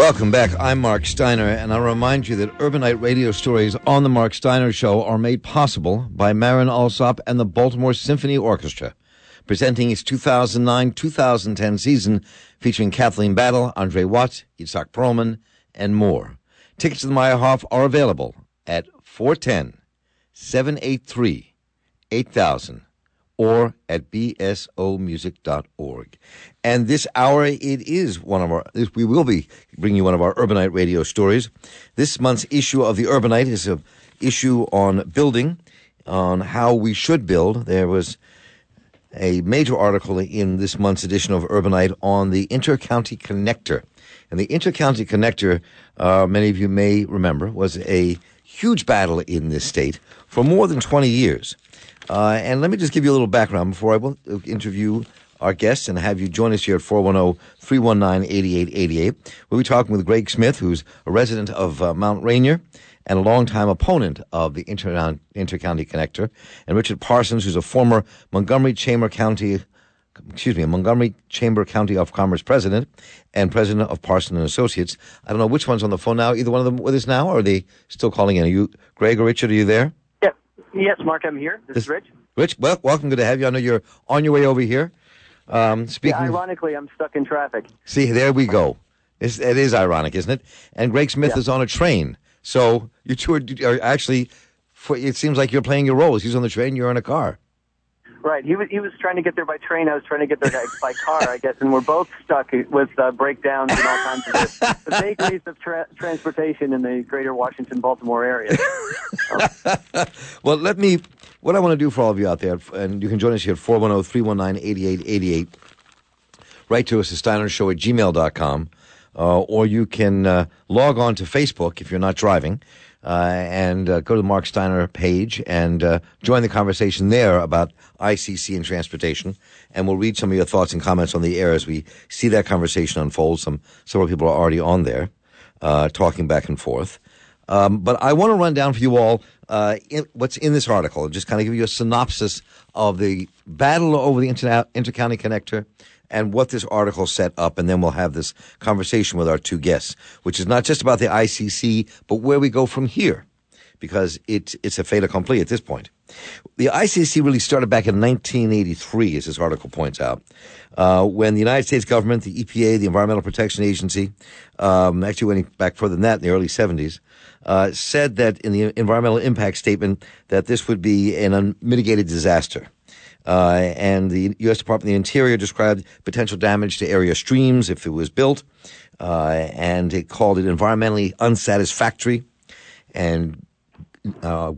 Welcome back. I'm Mark Steiner, and I'll remind you that Urbanite radio stories on The Mark Steiner Show are made possible by Marin Alsop and the Baltimore Symphony Orchestra, presenting its 2009-2010 season featuring Kathleen Battle, Andre Watt, Itzhak Perlman, and more. Tickets to the Meyerhoff are available at 410-783-8000 or at bsomusic.org. And this hour, we will be bringing you one of our Urbanite radio stories. This month's issue of the Urbanite is an issue on building, on how we should build. There was a major article in this month's edition of Urbanite on the Intercounty Connector. And the Intercounty Connector, many of you may remember, was a huge battle in this state for more than 20 years. And let me just give you a little background before I will interview our guests and have you join us here at 410-319-8888. We'll be talking with Greg Smith, who's a resident of Mount Rainier and a longtime opponent of the Intercounty Connector, and Richard Parsons, who's a former Montgomery Chamber County of Commerce president and president of Parsons and Associates. I don't know which one's on the phone now. Either one of them with us now, or are they still calling in? Are you, Greg or Richard, are you there? Yes, Mark, I'm here. This is Rich. Rich, well, welcome. Good to have you. I know you're on your way over here. Ironically, I'm stuck in traffic. See, there we go. It is ironic, isn't it? And Greg Smith is on a train. So you two are actually, it seems like you're playing your roles. He's on the train, you're in a car. Right. He was trying to get there by train. I was trying to get there by car, I guess. And we're both stuck with breakdowns and all kinds of the vagaries of transportation in the greater Washington-Baltimore area. Well, what I want to do for all of you out there, and you can join us here at 410-319-8888. Write to us at steinershow@gmail.com, or you can log on to Facebook if you're not driving, and go to the Mark Steiner page and join the conversation there about ICC and transportation, and we'll read some of your thoughts and comments on the air as we see that conversation unfold. Several people are already on there talking back and forth. But I want to run down for you all what's in this article, just kind of give you a synopsis of the battle over the Intercounty Connector and what this article set up, and then we'll have this conversation with our two guests, which is not just about the ICC, but where we go from here, because it's a fait accompli at this point. The ICC really started back in 1983, as this article points out, when the United States government, the EPA, the Environmental Protection Agency, actually went back further than that in the early 70s, said that in the environmental impact statement that this would be an unmitigated disaster. And the U.S. Department of the Interior described potential damage to area streams if it was built, and it called it environmentally unsatisfactory. And our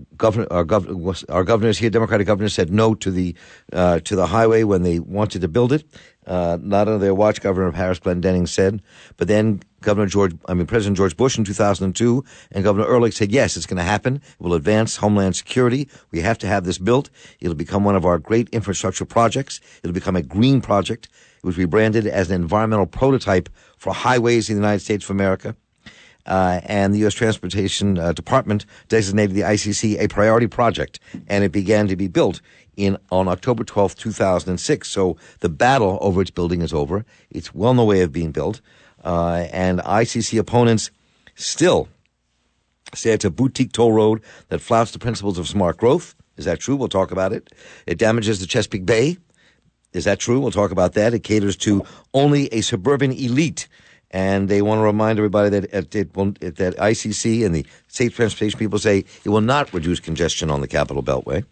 governors here, Democratic governors, said no to the highway when they wanted to build it. Not under their watch, Governor Harris Glendenning said. But then President George Bush in 2002 and Governor Ehrlich said, yes, it's going to happen. It will advance homeland security. We have to have this built. It'll become one of our great infrastructure projects. It'll become a green project. It was rebranded as an environmental prototype for highways in the United States of America. And the U.S. Transportation Department designated the ICC a priority project, and it began to be built on October 12th, 2006. So the battle over its building is over. It's well on the way of being built. And ICC opponents still say it's a boutique toll road that flouts the principles of smart growth. Is that true? We'll talk about it. It damages the Chesapeake Bay. Is that true? We'll talk about that. It caters to only a suburban elite. And they want to remind everybody that that ICC and the State Transportation people say it will not reduce congestion on the Capital Beltway.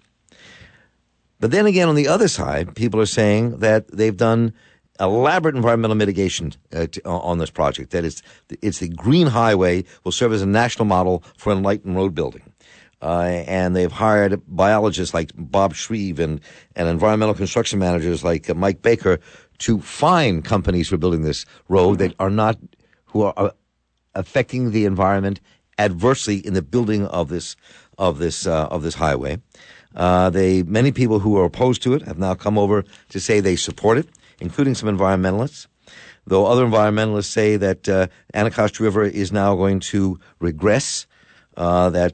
But then again, on the other side, people are saying that they've done elaborate environmental mitigation on this project. That it's the green highway will serve as a national model for enlightened road building. And they've hired biologists like Bob Shreve and environmental construction managers like Mike Baker to find companies who are building this road who are affecting the environment adversely in the building of this highway. Many people who are opposed to it have now come over to say they support it, including some environmentalists. Though other environmentalists say that Anacostia River is now going to regress, that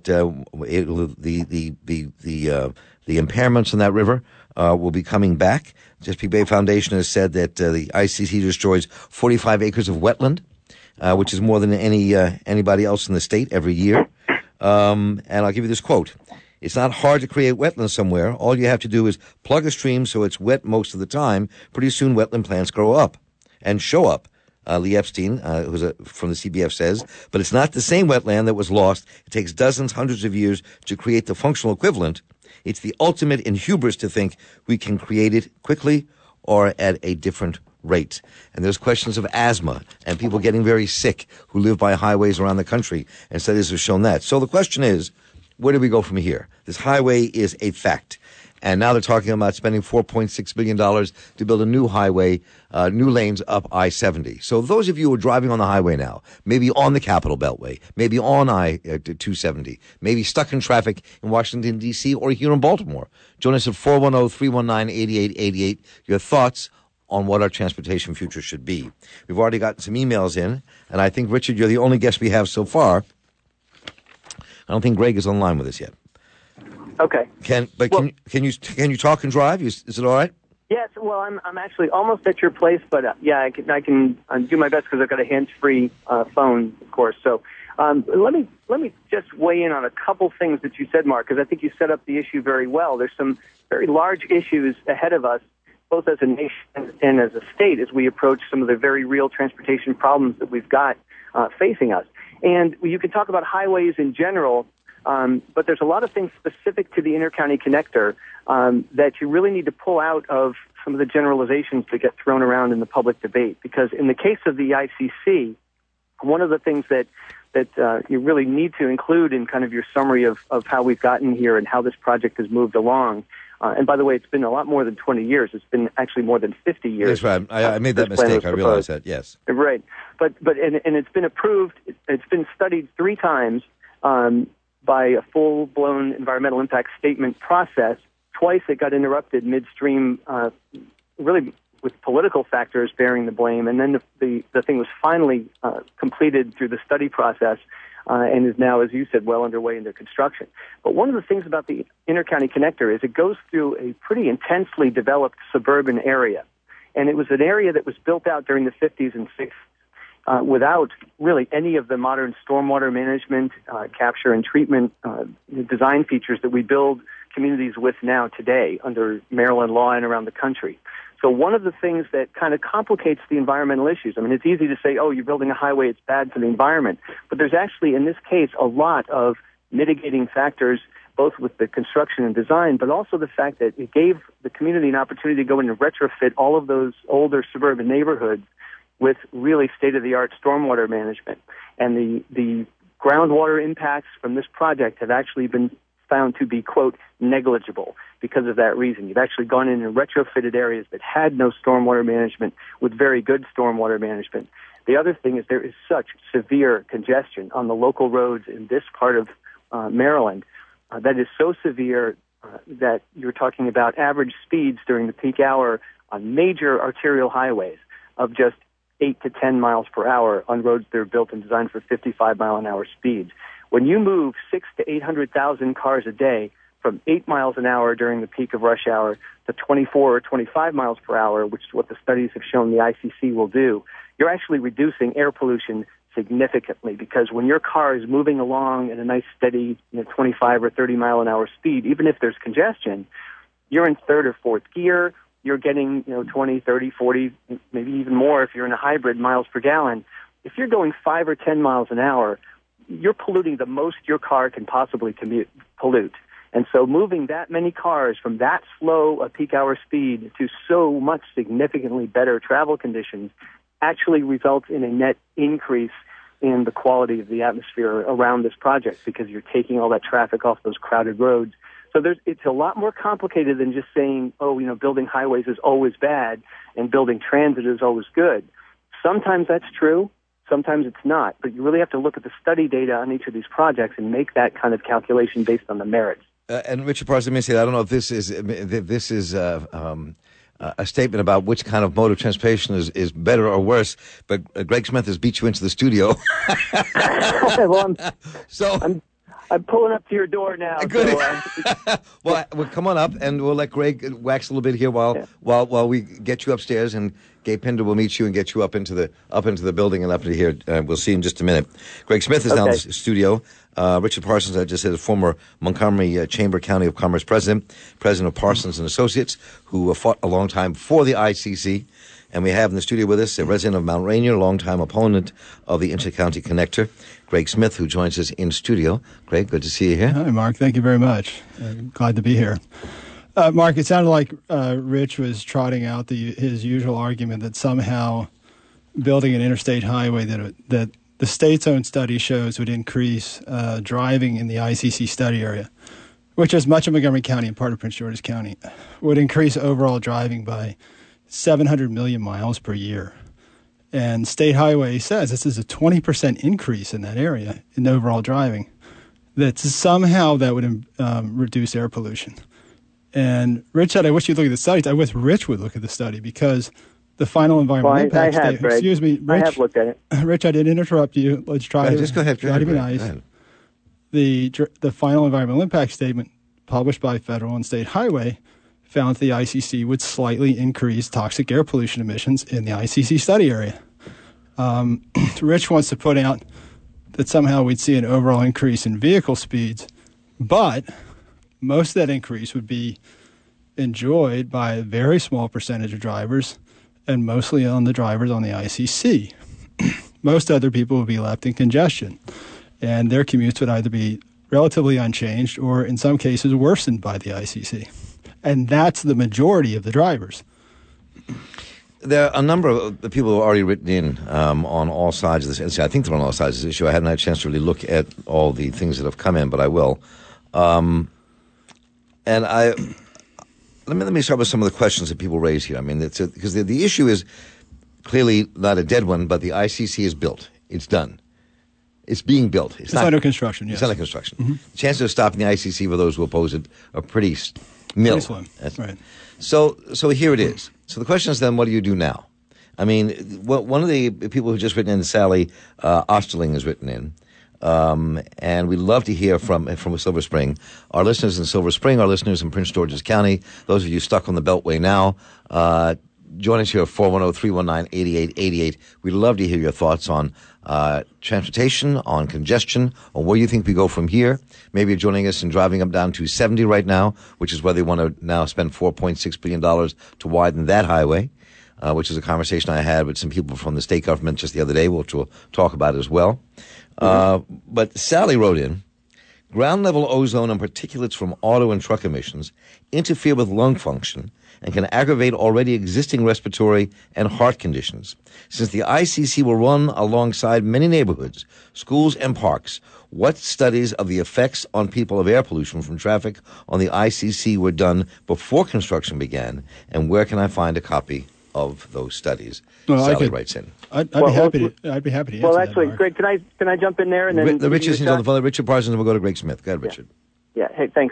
the impairments in that river will be coming back. Chesapeake Bay Foundation has said that the ICC destroys 45 acres of wetland, which is more than anybody else in the state every year. And I'll give you this quote. It's not hard to create wetlands somewhere. All you have to do is plug a stream so it's wet most of the time. Pretty soon wetland plants grow up and show up. Lee Epstein, who's from the CBF, says, but it's not the same wetland that was lost. It takes dozens, hundreds of years to create the functional equivalent. It's the ultimate in hubris to think we can create it quickly or at a different rate. And there's questions of asthma and people getting very sick who live by highways around the country, and studies have shown that. So the question is, where do we go from here? This highway is a fact. And now they're talking about spending $4.6 billion to build a new highway, new lanes up I-70. So those of you who are driving on the highway now, maybe on the Capitol Beltway, maybe on I-270, maybe stuck in traffic in Washington, D.C., or here in Baltimore, join us at 410-319-8888. Your thoughts on what our transportation future should be. We've already gotten some emails in, and I think, Richard, you're the only guest we have so far. I don't think Greg is online with us yet. Okay. Can you talk and drive? Is it all right? Yes. Well, I'm actually almost at your place, but yeah, I can do my best because I've got a hands-free phone, of course. So let me just weigh in on a couple things that you said, Mark, because I think you set up the issue very well. There's some very large issues ahead of us, both as a nation and as a state, as we approach some of the very real transportation problems that we've got facing us. And you can talk about highways in general, but there's a lot of things specific to the Intercounty Connector that you really need to pull out of some of the generalizations that get thrown around in the public debate. Because in the case of the ICC, one of the things that you really need to include in kind of your summary of how we've gotten here and how this project has moved along. And by the way, it's been a lot more than 20 years. It's been actually more than 50 years. That's right. I made that mistake. I realized that, yes. Right. But it's been approved. It's been studied 3 times by a full-blown environmental impact statement process. Twice it got interrupted midstream, really with political factors bearing the blame. And then the thing was finally completed through the study process and is now, as you said, well underway into construction. But one of the things about the Intercounty Connector is it goes through a pretty intensely developed suburban area. And it was an area that was built out during the 50s and 60s. Without really any of the modern stormwater management, capture and treatment design features that we build communities with now today under Maryland law and around the country. So one of the things that kind of complicates the environmental issues, I mean, it's easy to say, oh, you're building a highway, it's bad for the environment. But there's actually, in this case, a lot of mitigating factors, both with the construction and design, but also the fact that it gave the community an opportunity to go in and retrofit all of those older suburban neighborhoods with really state-of-the-art stormwater management. And the groundwater impacts from this project have actually been found to be, quote, negligible because of that reason. You've actually gone in and retrofitted areas that had no stormwater management with very good stormwater management. The other thing is there is such severe congestion on the local roads in this part of Maryland that is so severe that you're talking about average speeds during the peak hour on major arterial highways of just 8 to 10 miles per hour on roads that are built and designed for 55-mile-an-hour speeds. When you move 600,000 to 800,000 cars a day from 8 miles an hour during the peak of rush hour to 24 or 25 miles per hour, which is what the studies have shown the ICC will do, you're actually reducing air pollution significantly, because when your car is moving along at a nice steady 25 or 30 mile an hour speed, even if there's congestion, you're in third or fourth gear. You're getting 20, 30, 40, maybe even more if you're in a hybrid miles per gallon. If you're going 5 or 10 miles an hour, you're polluting the most your car can possibly pollute. And so moving that many cars from that slow a peak hour speed to so much significantly better travel conditions actually results in a net increase in the quality of the atmosphere around this project, because you're taking all that traffic off those crowded roads. So it's a lot more complicated than just saying, building highways is always bad and building transit is always good. Sometimes that's true. Sometimes it's not. But you really have to look at the study data on each of these projects and make that kind of calculation based on the merits. And Richard Parson, let me say, I don't know if this is a statement about which kind of mode of transportation is better or worse, but Greg Smith has beat you into the studio. Well, I'm pulling up to your door now. Good. So, Well, come on up, and we'll let Greg wax a little bit here while we get you upstairs, and Gabe Pinder will meet you and get you up into the building and up to here. We'll see in just a minute. Greg Smith is now in the studio. Richard Parsons, I just said, a former Montgomery Chamber County of Commerce president of Parsons and Associates, who fought a long time for the ICC. And we have in the studio with us a resident of Mount Rainier, longtime opponent of the Intercounty Connector, Greg Smith, who joins us in studio. Greg, good to see you here. Hi, Mark. Thank you very much. Glad to be here. Mark, it sounded like Rich was trotting out his usual argument that somehow building an interstate highway that the state's own study shows would increase driving in the ICC study area, which is much of Montgomery County and part of Prince George's County, would increase overall driving by 700 million miles per year. And State Highway says this is a 20% increase in that area in overall driving, that somehow that would reduce air pollution. And Rich said, I wish you'd look at the studies. I wish Rich would look at the study because the final environmental impact statement. Excuse me, Rich. I have looked at it. Rich, I didn't interrupt you. Let's try to just go ahead. Try to be nice. The final environmental impact statement published by Federal and State Highway found that the ICC would slightly increase toxic air pollution emissions in the ICC study area. Rich wants to put out that somehow we'd see an overall increase in vehicle speeds, but most of that increase would be enjoyed by a very small percentage of drivers and mostly on the drivers on the ICC. Most other people would be left in congestion, and their commutes would either be relatively unchanged or in some cases worsened by the ICC. And that's the majority of the drivers. There are a number of the people who have already written in on all sides of this issue. I think they're on all sides of this issue. I haven't had a chance to really look at all the things that have come in, but I will. Let me start with some of the questions that people raise here. I mean, because the issue is clearly not a dead one, but the ICC is built. It's done. It's being built. It's under construction, yes. It's under construction. Mm-hmm. The chances of stopping the ICC for those who oppose it are pretty nil. Pretty slim, right. So here it is. So the question is then, what do you do now? I mean, one of the people who just written in, Sally Osterling, has written in, and we'd love to hear from Silver Spring. Our listeners in Silver Spring, our listeners in Prince George's County, those of you stuck on the Beltway now, join us here at 410-319-8888. We'd love to hear your thoughts on transportation, on congestion, on where you think we go from here. Maybe you're joining us in driving up down to 70 right now, which is where they want to now spend $4.6 billion to widen that highway, which is a conversation I had with some people from the state government just the other day, which we'll talk about as well. But Sally wrote in, ground-level ozone and particulates from auto and truck emissions interfere with lung function and can aggravate already existing respiratory and heart conditions. Since the ICC will run alongside many neighborhoods, schools, and parks, what studies of the effects on people of air pollution from traffic on the ICC were done before construction began, and where can I find a copy of those studies? Well, Sally writes in. I'd be happy to answer well, actually, that, Greg, can I jump in there and then Richard's on the phone. Richard Parsons, and we'll go to Greg Smith. Go ahead, Richard. Yeah. Hey, thanks.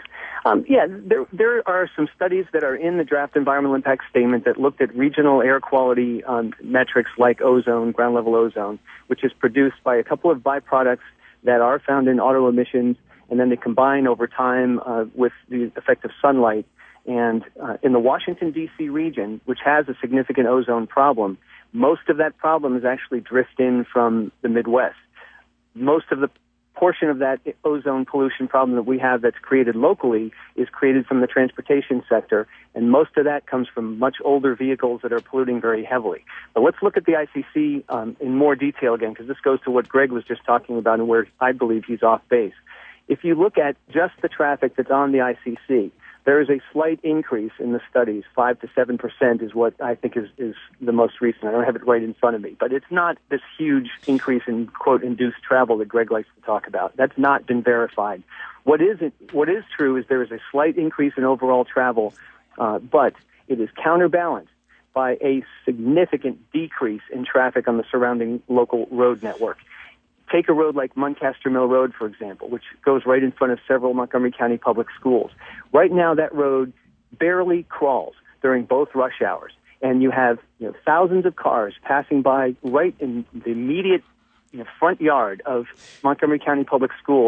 There are some studies that are in the draft environmental impact statement that looked at regional air quality metrics like ozone, ground level ozone, which is produced by a couple of byproducts that are found in auto emissions, and then they combine over time with the effect of sunlight. And in the Washington, D.C. region, which has a significant ozone problem, most of that problem is actually drift in from the Midwest. Most of the portion of that ozone pollution problem that we have that's created locally is created from the transportation sector, and most of that comes from much older vehicles that are polluting very heavily. But let's look at the ICC in more detail again, because this goes to what Greg was just talking about and where I believe he's off base. If you look at just the traffic that's on the ICC, there is a slight increase in the studies. 5 to 7% is what I think is the most recent. I don't have it right in front of me, but it's not this huge increase in, quote, induced travel that Greg likes to talk about. That's not been verified. What is true is there is a slight increase in overall travel, but it is counterbalanced by a significant decrease in traffic on the surrounding local road network. Take a road like Muncaster Mill Road, for example, which goes right in front of several Montgomery County public schools. Right now, that road barely crawls during both rush hours, and you have thousands of cars passing by right in the immediate front yard of Montgomery County Public Schools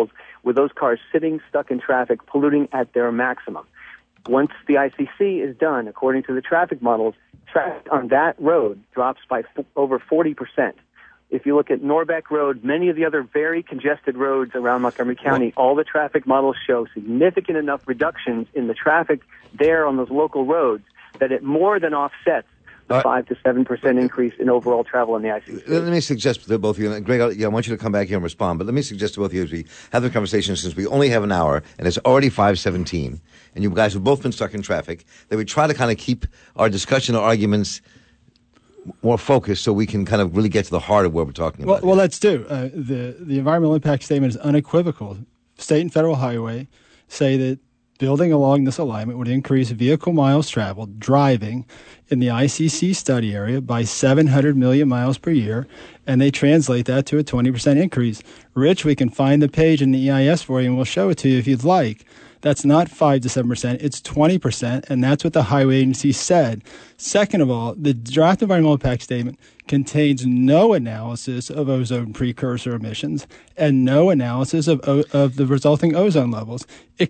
with those cars sitting stuck in traffic, polluting at their maximum. Once the ICC is done, according to the traffic models, traffic on that road drops by over 40%. If you look at Norbeck Road, many of the other very congested roads around Montgomery County, all the traffic models show significant enough reductions in the traffic there on those local roads that it more than offsets the 5 to 7% increase in overall travel on the ICC. Let me suggest to both of you, and Greg, I want you to come back here and respond, but let me suggest to both of you as we have the conversation, since we only have an hour, and it's already 5:17, and you guys have both been stuck in traffic, that we try to kind of keep our discussion or arguments more focused so we can kind of really get to the heart of what we're talking about. Well, let's do. The environmental impact statement is unequivocal. State and federal highway say that building along this alignment would increase vehicle miles traveled driving in the ICC study area by 700 million miles per year, and they translate that to a 20% increase. Rich, we can find the page in the EIS for you, and we'll show it to you if you'd like. That's not 5 to 7%, it's 20%, and that's what the highway agency said. Second of all, the draft environmental impact statement contains no analysis of ozone precursor emissions and no analysis of the resulting ozone levels. It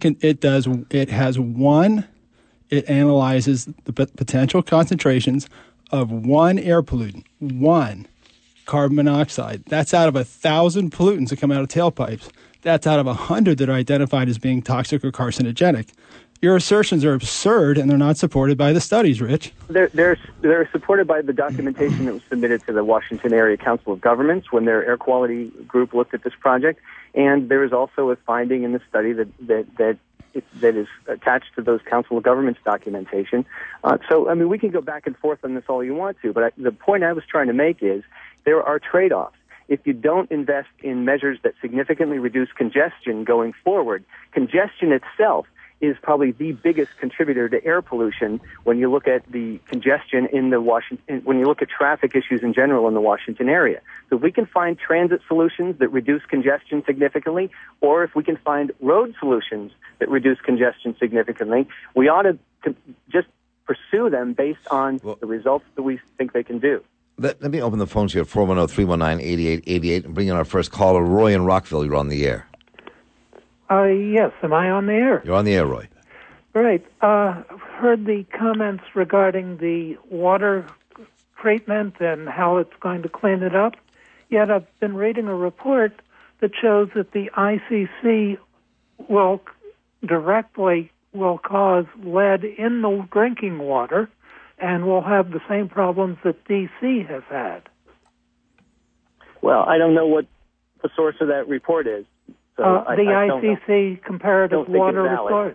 analyzes the potential concentrations of one air pollutant, one carbon monoxide. That's out of 1,000 pollutants that come out of tailpipes. That's out of 100 that are identified as being toxic or carcinogenic. Your assertions are absurd, and they're not supported by the studies, Rich. They're supported by the documentation that was submitted to the Washington Area Council of Governments when their air quality group looked at this project, and there is also a finding in the study that is attached to those Council of Governments documentation. So, I mean, we can go back and forth on this all you want to, but the point I was trying to make is there are trade-offs. If you don't invest in measures that significantly reduce congestion going forward, congestion itself is probably the biggest contributor to air pollution when you look at the congestion in the when you look at traffic issues in general in the Washington area. So if we can find transit solutions that reduce congestion significantly, or if we can find road solutions that reduce congestion significantly, we ought to just pursue them based on the results that we think they can do. Let me open the phones here at 410-319-8888 and bring in our first caller, Roy in Rockville. You're on the air. Yes. Am I on the air? You're on the air, Roy. Great. Heard the comments regarding the water treatment and how it's going to clean it up. Yet I've been reading a report that shows that the ICC will cause lead in the drinking water, and we'll have the same problems that D.C. has had. Well, I don't know what the source of that report is. So the ICC Comparative Water Resource.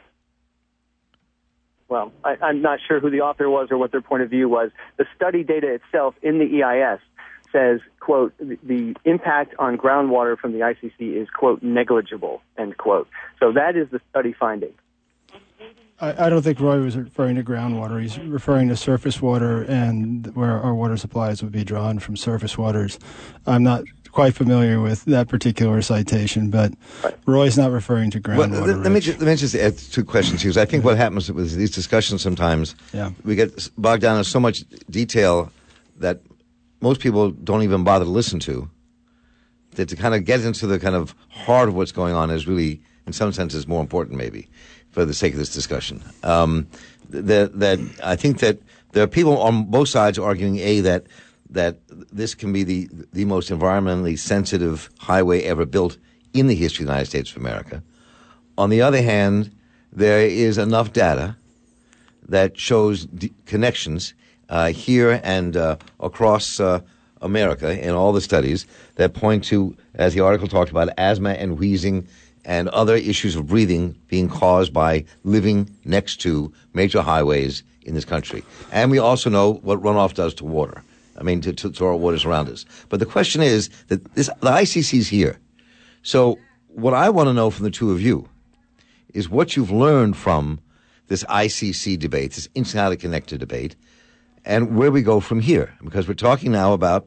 Well, I'm not sure who the author was or what their point of view was. The study data itself in the EIS says, quote, the impact on groundwater from the ICC is, quote, negligible, end quote. So that is the study finding. I don't think Roy was referring to groundwater. He's referring to surface water and where our water supplies would be drawn from surface waters. I'm not quite familiar with that particular citation, but Roy's not referring to groundwater. Well, let me just add two questions here. I think what happens with these discussions sometimes, we get bogged down in so much detail that most people don't even bother to listen to. That to kind of get into the kind of heart of what's going on is really, in some senses, more important maybe, for the sake of this discussion. That I think that there are people on both sides arguing, that this can be the most environmentally sensitive highway ever built in the history of the United States of America. On the other hand, there is enough data that shows connections here and across America in all the studies that point to, as the article talked about, asthma and wheezing and other issues of breathing being caused by living next to major highways in this country. And we also know what runoff does to water. I mean, to our waters around us. But the question is that the ICC is here. So what I want to know from the two of you is what you've learned from this ICC debate, this intimately connected debate, and where we go from here. Because we're talking now about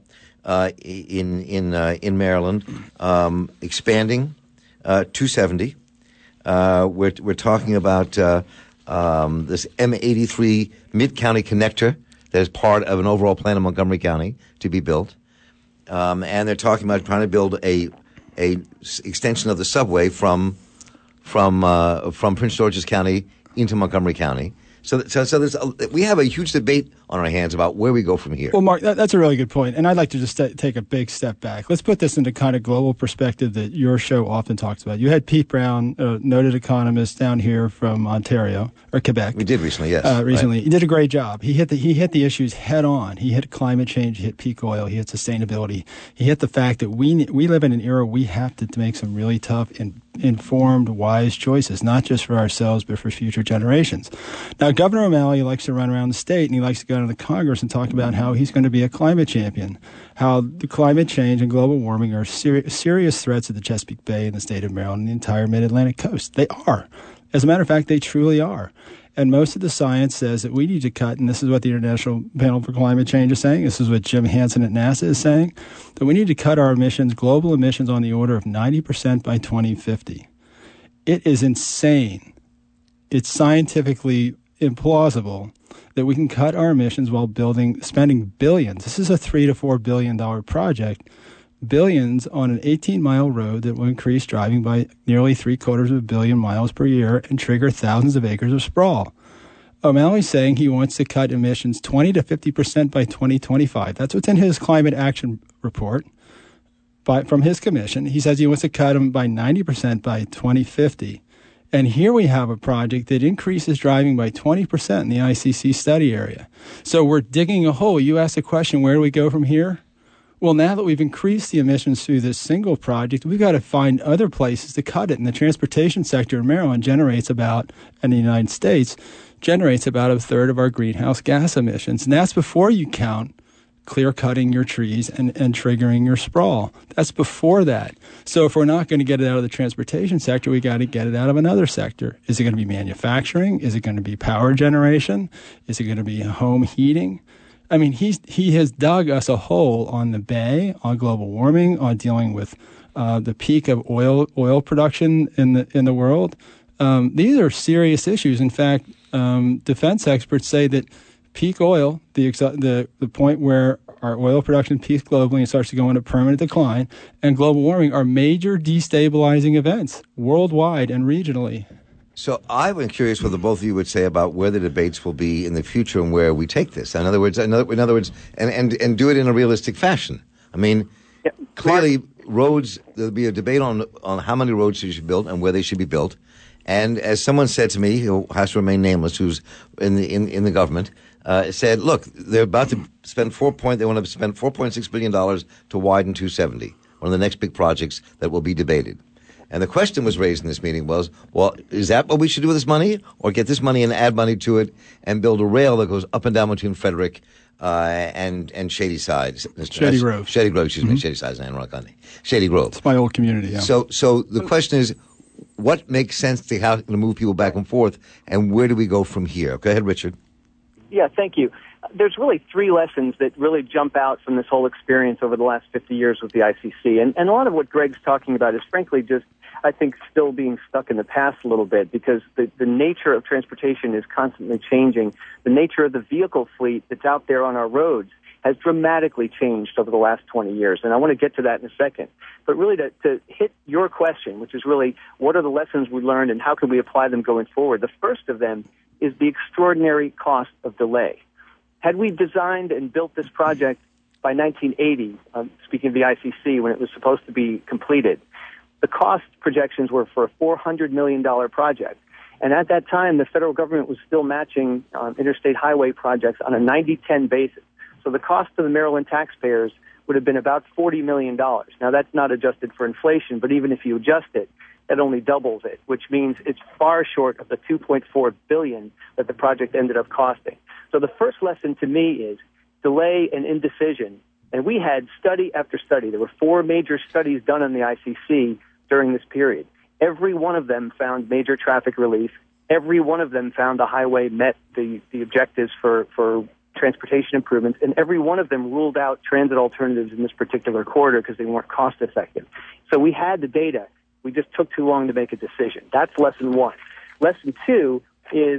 in Maryland expanding 270. We're talking about this M83 Mid-County Connector that is part of an overall plan of Montgomery County to be built. And they're talking about trying to build a extension of the subway from from Prince George's County into Montgomery County. So we have a huge debate on our hands about where we go from here. Well, Mark, that's a really good point, and I'd like to just take a big step back. Let's put this into kind of global perspective that your show often talks about. You had Pete Brown, a noted economist down here from Ontario or Quebec. We did recently, yes. Recently, right. He did a great job. He hit the issues head on. He hit climate change. He hit peak oil. He hit sustainability. He hit the fact that we live in an era we have to make some really tough and informed, wise choices, not just for ourselves but for future generations. Now, Governor O'Malley likes to run around the state, and he likes to go to the Congress and talk about how he's going to be a climate champion, how the climate change and global warming are serious threats to the Chesapeake Bay and the state of Maryland and the entire mid-Atlantic coast. They are. As a matter of fact, they truly are. And most of the science says that we need to cut, and this is what the International Panel for Climate Change is saying, this is what Jim Hansen at NASA is saying, that we need to cut our emissions, global emissions, on the order of 90% by 2050. It is insane. It's scientifically implausible that we can cut our emissions while spending billions. This is a $3 to $4 billion project. Billions on an 18-mile road that will increase driving by nearly 750 million miles per year and trigger thousands of acres of sprawl. O'Malley's saying he wants to cut emissions 20 to 50% by 2025. That's what's in his climate action report from his commission. He says he wants to cut them by 90% by 2050. And here we have a project that increases driving by 20% in the ICC study area. So we're digging a hole. You asked the question, where do we go from here? Well, now that we've increased the emissions through this single project, we've got to find other places to cut it. And the transportation sector in Maryland and the United States generates about a third of our greenhouse gas emissions. And that's before you count clear-cutting your trees and triggering your sprawl. That's before that. So if we're not going to get it out of the transportation sector, we got to get it out of another sector. Is it going to be manufacturing? Is it going to be power generation? Is it going to be home heating? I mean, he has dug us a hole on the Bay, on global warming, on dealing with the peak of oil production in the world. These are serious issues. In fact, defense experts say that peak oil, the point where our oil production peaks globally and starts to go into permanent decline, and global warming are major destabilizing events worldwide and regionally. So I've been curious what the both of you would say about where the debates will be in the future and where we take this. In other words, and do it in a realistic fashion. I mean, clearly, roads. There'll be a debate on how many roads you should build and where they should be built. And as someone said to me, who has to remain nameless, who's in the government, said, look, they're about to spend They want to spend $4.6 billion to widen 270, one of the next big projects that will be debated. And the question was raised in this meeting was, well, is that what we should do with this money? Or get this money and add money to it and build a rail that goes up and down between Frederick and Shady Side. Shady Grove. Shady Grove, excuse me. Shady Side is Anne Rock County. Shady Grove. It's my old community, yeah. So the question is, what makes sense to how to move people back and forth, and where do we go from here? Go ahead, Richard. Yeah, thank you. There's really three lessons that really jump out from this whole experience over the last 50 years with the ICC. And a lot of what Greg's talking about is frankly just, I think, still being stuck in the past a little bit because the nature of transportation is constantly changing. The nature of the vehicle fleet that's out there on our roads has dramatically changed over the last 20 years. And I want to get to that in a second. But really to hit your question, which is really what are the lessons we learned and how can we apply them going forward, the first of them is the extraordinary cost of delay. Had we designed and built this project by 1980, speaking of the ICC, when it was supposed to be completed, the cost projections were for a $400 million project. And at that time, the federal government was still matching interstate highway projects on a 90-10 basis. So the cost to the Maryland taxpayers would have been about $40 million. Now, that's not adjusted for inflation, but even if you adjust it, that only doubles it, which means it's far short of the $2.4 billion that the project ended up costing. So the first lesson to me is delay and indecision. And we had study after study. There were 4 major studies done on the ICC during this period. Every one of them found major traffic relief. Every one of them found the highway met the objectives for transportation improvements, and every one of them ruled out transit alternatives in this particular corridor because they weren't cost effective. So we had the data. We just took too long to make a decision. That's lesson one. Lesson two is,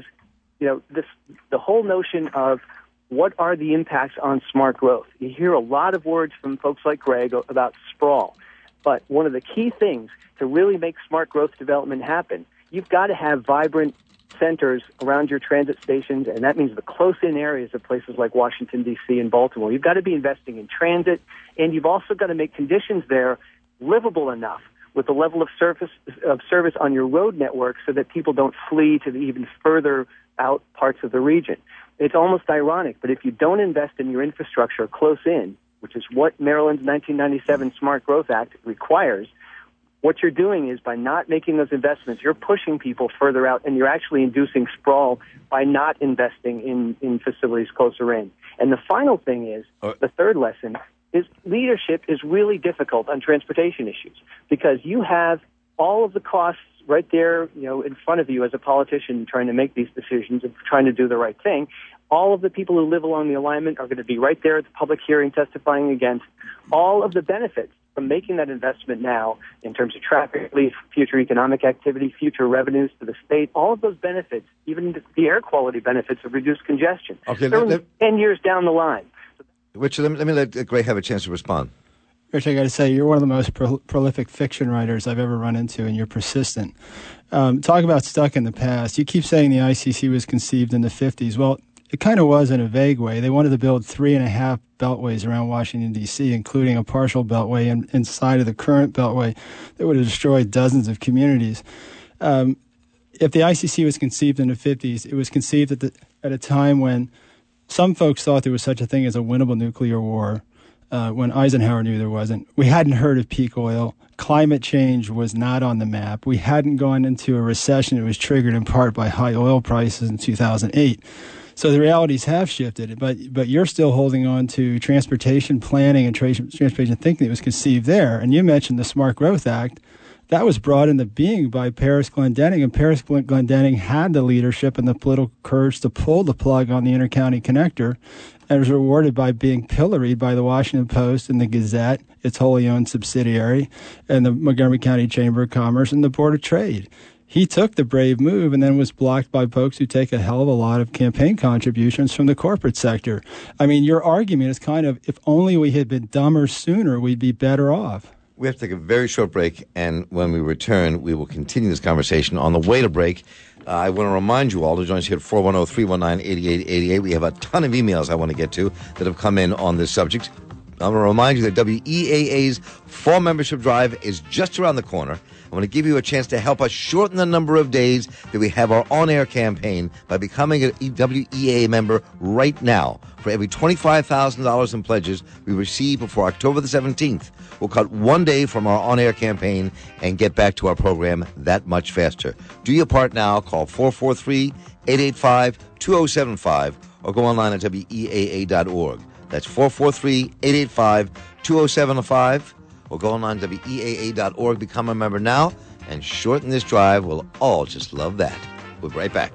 the whole notion of what are the impacts on smart growth. You hear a lot of words from folks like Greg about sprawl, but one of the key things to really make smart growth development happen you've got to have vibrant centers around your transit stations, and that means the close-in areas of places like Washington, D.C. and Baltimore. You've got to be investing in transit, and you've also got to make conditions there livable enough with the level of service on your road network so that people don't flee to the even further out parts of the region. It's almost ironic, but if you don't invest in your infrastructure close in, which is what Maryland's 1997 Smart Growth Act requires, what you're doing is by not making those investments, you're pushing people further out, and you're actually inducing sprawl by not investing in facilities closer in. And the final thing is, the third lesson, is leadership is really difficult on transportation issues because you have all of the costs right there, in front of you as a politician trying to make these decisions and trying to do the right thing. All of the people who live along the alignment are going to be right there at the public hearing testifying against all of the benefits from making that investment now in terms of traffic relief, future economic activity, future revenues to the state. All of those benefits, even the air quality benefits of reduced congestion, they're 10 years down the line. Richard, let me let Greg have a chance to respond. Rich, I got to say, you're one of the most prolific fiction writers I've ever run into, and you're persistent. Talk about stuck in the past. You keep saying the ICC was conceived in the 50s. Well, it kind of was in a vague way. They wanted to build 3.5 beltways around Washington, D.C., including a partial beltway inside of the current beltway that would have destroyed dozens of communities. If the ICC was conceived in the 50s, it was conceived at a time when some folks thought there was such a thing as a winnable nuclear war, when Eisenhower knew there wasn't. We hadn't heard of peak oil. Climate change was not on the map. We hadn't gone into a recession. It was triggered in part by high oil prices in 2008. So the realities have shifted, but you're still holding on to transportation planning and transportation thinking that was conceived there. And you mentioned the Smart Growth Act. That was brought into being by Paris Glendening, and Paris Glendening had the leadership and the political courage to pull the plug on the intercounty connector, and was rewarded by being pilloried by the Washington Post and the Gazette, its wholly owned subsidiary, and the Montgomery County Chamber of Commerce and the Board of Trade. He took the brave move and then was blocked by folks who take a hell of a lot of campaign contributions from the corporate sector. I mean, your argument is kind of, if only we had been dumber sooner, we'd be better off. We have to take a very short break, and when we return, we will continue this conversation. On the way to break, I want to remind you all to join us here at 410-319-8888. We have a ton of emails I want to get to that have come in on this subject. I want to remind you that WEAA's fall membership drive is just around the corner. I want to give you a chance to help us shorten the number of days that we have our on-air campaign by becoming a WEAA member right now. For every $25,000 in pledges we receive before October the 17th, we'll cut one day from our on-air campaign and get back to our program that much faster. Do your part now. Call 443-885-2075 or go online at WEAA.org. That's 443-885-2075. Or go online to WEAA.org, become a member now, and shorten this drive. We'll all just love that. We'll be right back.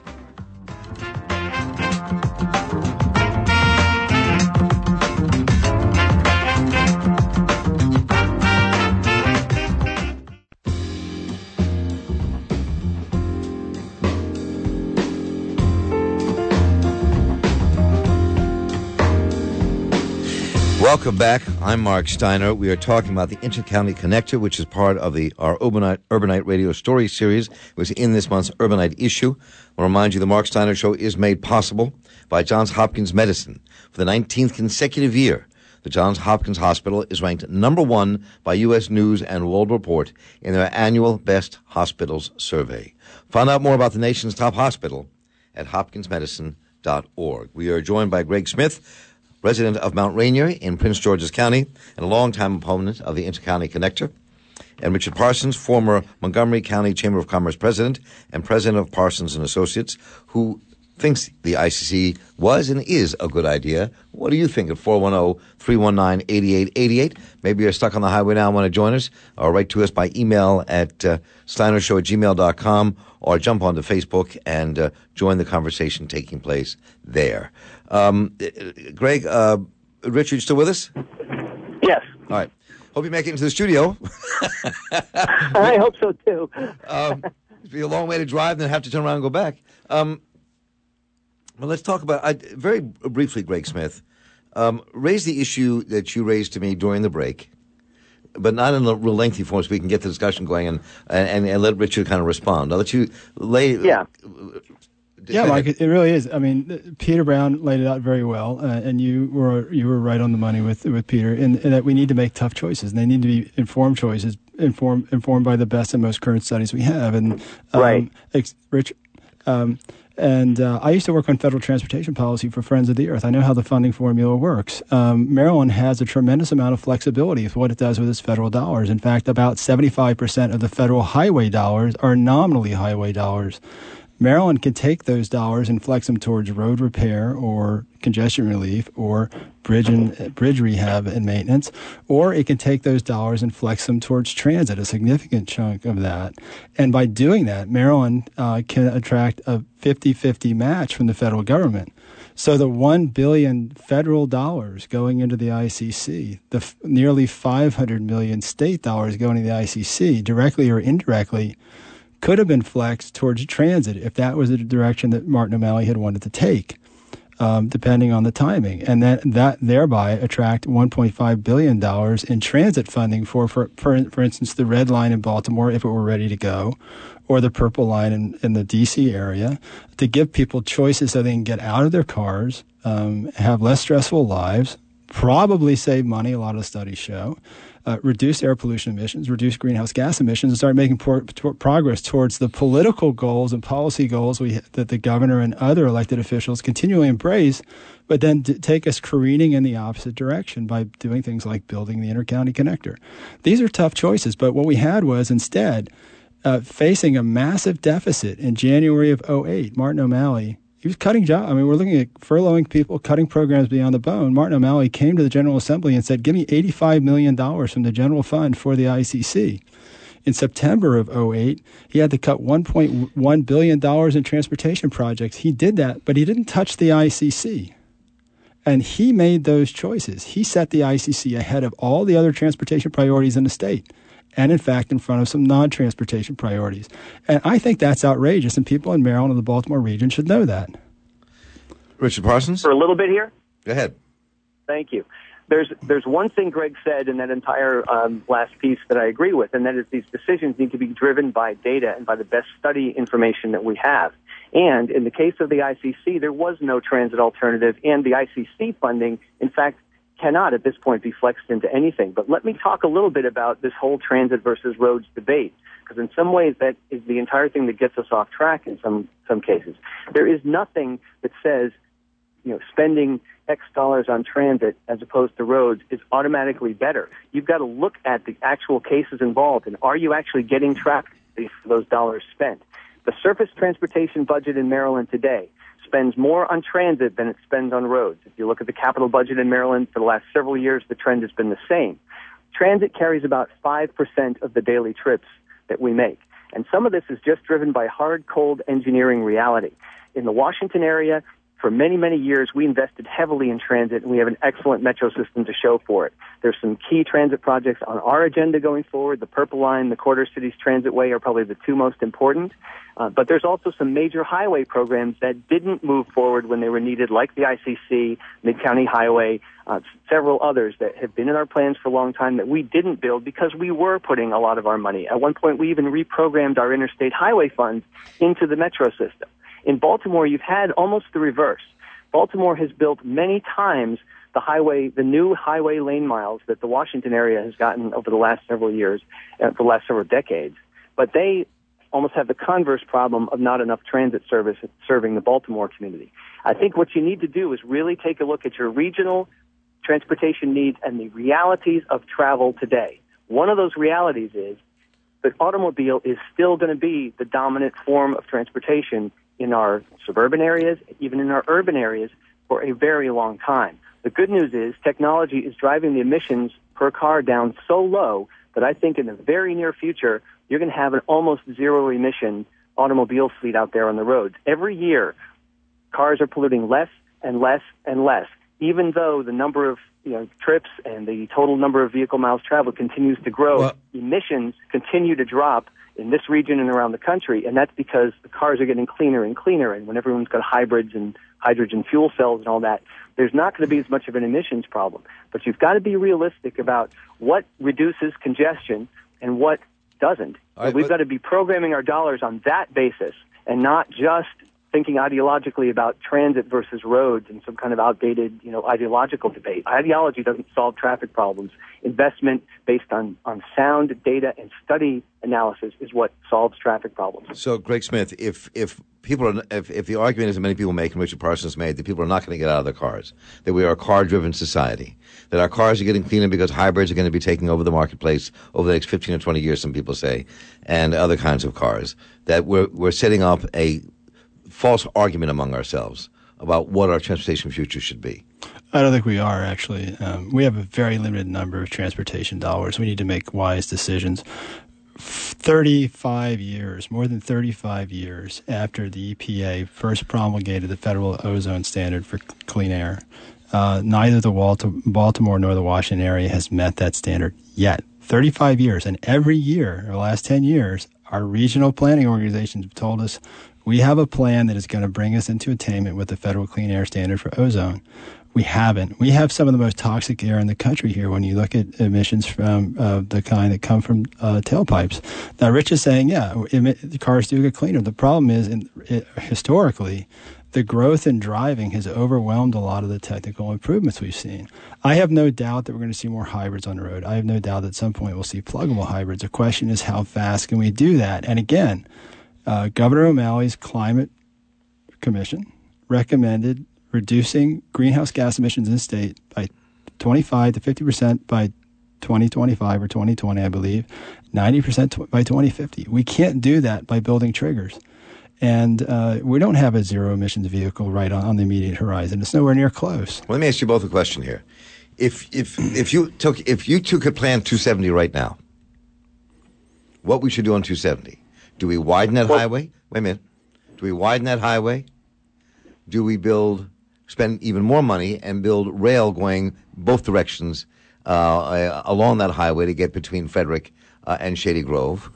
Welcome back. I'm Mark Steiner. We are talking about the Intercounty Connector, which is part of our Urbanite Radio Story series. It was in this month's Urbanite issue. I'll remind you the Mark Steiner Show is made possible by Johns Hopkins Medicine. For the 19th consecutive year, the Johns Hopkins Hospital is ranked number 1 by U.S. News and World Report in their annual Best Hospitals survey. Find out more about the nation's top hospital at hopkinsmedicine.org. We are joined by Greg Smith, resident of Mount Rainier in Prince George's County and a longtime opponent of the Intercounty Connector, and Richard Parsons, former Montgomery County Chamber of Commerce president and president of Parsons & Associates, who thinks the ICC was and is a good idea. What do you think at 410-319-8888? Maybe you're stuck on the highway now and want to join us, or write to us by email at steinershow@gmail.com, or jump onto Facebook and join the conversation taking place there. Greg, Richard, you still with us? Yes. All right. Hope you make it into the studio. I hope so, too. It'd be a long way to drive, then have to turn around and go back. Well, let's talk about, very briefly, Greg Smith, raise the issue that you raised to me during the break, but not in a real lengthy form, so we can get the discussion going and let Richard kind of respond. I'll let you lay. Yeah. Yeah, Mike, it really is. I mean, Peter Brown laid it out very well, and you were right on the money with Peter, in that we need to make tough choices, and they need to be informed choices, informed by the best and most current studies we have. And Right. Rich. I used to work on federal transportation policy for Friends of the Earth. I know how the funding formula works. Maryland has a tremendous amount of flexibility with what it does with its federal dollars. In fact, about 75% of the federal highway dollars are nominally highway dollars. Maryland can take those dollars and flex them towards road repair or congestion relief or bridge rehab and maintenance, or it can take those dollars and flex them towards transit, a significant chunk of that. And by doing that, Maryland can attract a 50-50 match from the federal government. So the $1 billion federal dollars going into the ICC, the nearly $500 million state dollars going to the ICC, directly or indirectly, could have been flexed towards transit if that was the direction that Martin O'Malley had wanted to take, depending on the timing. And that thereby attract $1.5 billion in transit funding for instance, the Red Line in Baltimore, if it were ready to go, or the Purple Line in the D.C. area, to give people choices so they can get out of their cars, have less stressful lives, probably save money, a lot of studies show, reduce air pollution emissions, reduce greenhouse gas emissions, and start making progress towards the political goals and policy goals that the governor and other elected officials continually embrace, but then take us careening in the opposite direction by doing things like building the intercounty connector. These are tough choices, but what we had was instead facing a massive deficit in January of 2008. Martin O'Malley, he was cutting jobs. I mean, we're looking at furloughing people, cutting programs beyond the bone. Martin O'Malley came to the General Assembly and said, give me $85 million from the general fund for the ICC. In September of 2008, he had to cut $1.1 billion in transportation projects. He did that, but he didn't touch the ICC. And he made those choices. He set the ICC ahead of all the other transportation priorities in the state, and in fact in front of some non-transportation priorities. And I think that's outrageous, and people in Maryland and the Baltimore region should know that. Richard Parsons? For a little bit here? Go ahead. Thank you. There's one thing Greg said in that entire last piece that I agree with, and that is these decisions need to be driven by data and by the best study information that we have. And in the case of the ICC, there was no transit alternative, and the ICC funding, in fact, cannot at this point be flexed into anything. But let me talk a little bit about this whole transit versus roads debate, because in some ways that is the entire thing that gets us off track in some cases. There is nothing that says, spending X dollars on transit as opposed to roads is automatically better. You've got to look at the actual cases involved, and are you actually getting traffic for those dollars spent? The surface transportation budget in Maryland today spends more on transit than it spends on roads. If you look at the capital budget in Maryland for the last several years, the trend has been the same. Transit carries about 5% of the daily trips that we make. And some of this is just driven by hard, cold engineering reality. In the Washington area, for many, many years, we invested heavily in transit, and we have an excellent metro system to show for it. There's some key transit projects on our agenda going forward. The Purple Line, the Quarter Cities Transitway are probably the two most important. But there's also some major highway programs that didn't move forward when they were needed, like the ICC, Mid-County Highway, several others that have been in our plans for a long time that we didn't build because we were putting a lot of our money. At one point, we even reprogrammed our interstate highway funds into the metro system. In Baltimore, you've had almost the reverse. Baltimore has built many times the new highway lane miles that the Washington area has gotten over the last several years, the last several decades. But they almost have the converse problem of not enough transit service serving the Baltimore community. I think what you need to do is really take a look at your regional transportation needs and the realities of travel today. One of those realities is that automobile is still going to be the dominant form of transportation in our suburban areas, even in our urban areas, for a very long time. The good news is technology is driving the emissions per car down so low that I think in the very near future, you're going to have an almost zero-emission automobile fleet out there on the roads. Every year, cars are polluting less and less and less. even though the number of trips and the total number of vehicle miles traveled continues to grow, emissions continue to drop in this region and around the country, and that's because the cars are getting cleaner and cleaner, and when everyone's got hybrids and hydrogen fuel cells and all that, there's not going to be as much of an emissions problem. But you've got to be realistic about what reduces congestion and what doesn't. Right, we've got to be programming our dollars on that basis and not just thinking ideologically about transit versus roads and some kind of outdated, ideological debate. Ideology doesn't solve traffic problems. Investment based on sound data and study analysis is what solves traffic problems. So, Greg Smith, if the argument is that many people make, and Richard Parsons made, that people are not going to get out of their cars, that we are a car-driven society, that our cars are getting cleaner because hybrids are going to be taking over the marketplace over the next 15 or 20 years, some people say, and other kinds of cars, that we're setting up a false argument among ourselves about what our transportation future should be. I don't think we are, actually. We have a very limited number of transportation dollars. We need to make wise decisions. 35 years, more than 35 years after the EPA first promulgated the federal ozone standard for clean air, neither the Baltimore nor the Washington area has met that standard yet. 35 years, and every year, the last 10 years, our regional planning organizations have told us we have a plan that is going to bring us into attainment with the federal clean air standard for ozone. We haven't. We have some of the most toxic air in the country here when you look at emissions from the kind that come from tailpipes. Now, Rich is saying, the cars do get cleaner. The problem is, historically, the growth in driving has overwhelmed a lot of the technical improvements we've seen. I have no doubt that we're going to see more hybrids on the road. I have no doubt that at some point we'll see pluggable hybrids. The question is, how fast can we do that? And again, Governor O'Malley's Climate Commission recommended reducing greenhouse gas emissions in the state by 25 to 50% by 2025 or 2020, I believe, 90% by 2050. We can't do that by building triggers. And we don't have a zero emissions vehicle right on the immediate horizon. It's nowhere near close. Well, let me ask you both a question here. If you took a plan 270 right now, what we should do on 270? Do we widen that highway? Wait a minute. Do we widen that highway? Do we spend even more money and build rail going both directions along that highway to get between Frederick and Shady Grove?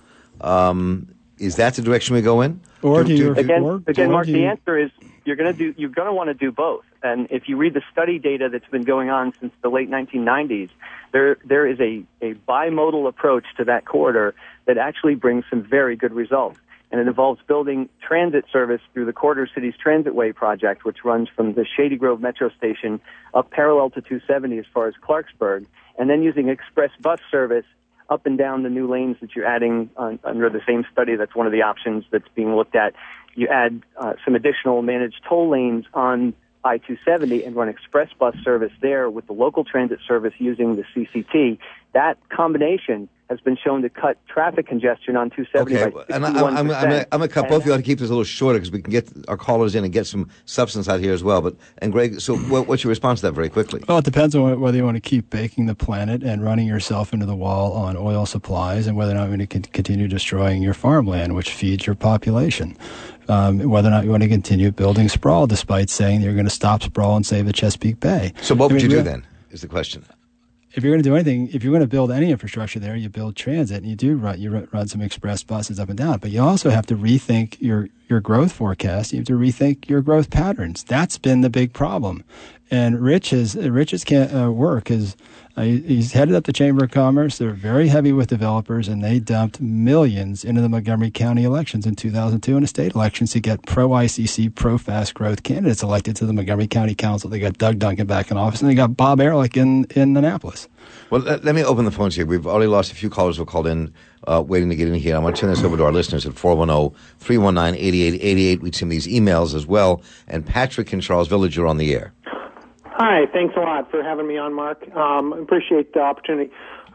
Is that the direction we go in? Mark, the answer is you're going to want to do both. And if you read the study data that's been going on since the late 1990s, there is a bimodal approach to that corridor that actually brings some very good results. And it involves building transit service through the Corridor Cities Transitway project, which runs from the Shady Grove Metro Station up parallel to 270 as far as Clarksburg, and then using express bus service up and down the new lanes that you're adding under the same study. That's one of the options that's being looked at. You add some additional managed toll lanes on I-270 and run express bus service there with the local transit service using the CCT. That combination has been shown to cut traffic congestion on 270 by 61%. And I'm going to cut both of you out to keep this a little shorter because we can get our callers in and get some substance out here as well. And Greg, so what's your response to that very quickly? Well, it depends on whether you want to keep baking the planet and running yourself into the wall on oil supplies and whether or not you want to continue destroying your farmland, which feeds your population. Whether or not you want to continue building sprawl despite saying that you're going to stop sprawl and save the Chesapeake Bay. So what would you do then, is the question. If you're going to do anything, if you're going to build any infrastructure there, you build transit, and you run some express buses up and down. But you also have to rethink your growth forecast. You have to rethink your growth patterns. That's been the big problem. And Rich's work is he's headed up the Chamber of Commerce. They're very heavy with developers, and they dumped millions into the Montgomery County elections in 2002 and the state elections to get pro-ICC, pro-fast growth candidates elected to the Montgomery County Council. They got Doug Duncan back in office, and they got Bob Ehrlich in Annapolis. Well, let me open the phones here. We've already lost a few callers who have called in, waiting to get in here. I want to turn this over to our listeners at 410-319-8888. We'd send these emails as well. And Patrick in Charles Village, you're on the air. Hi, thanks a lot for having me on, Mark. Appreciate the opportunity.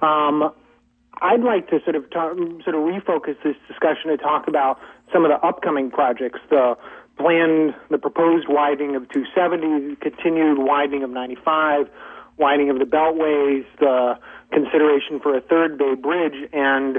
I'd like to sort of refocus this discussion to talk about some of the upcoming projects, the proposed widening of 270, continued widening of 95, widening of the beltways, the consideration for a third Bay Bridge, and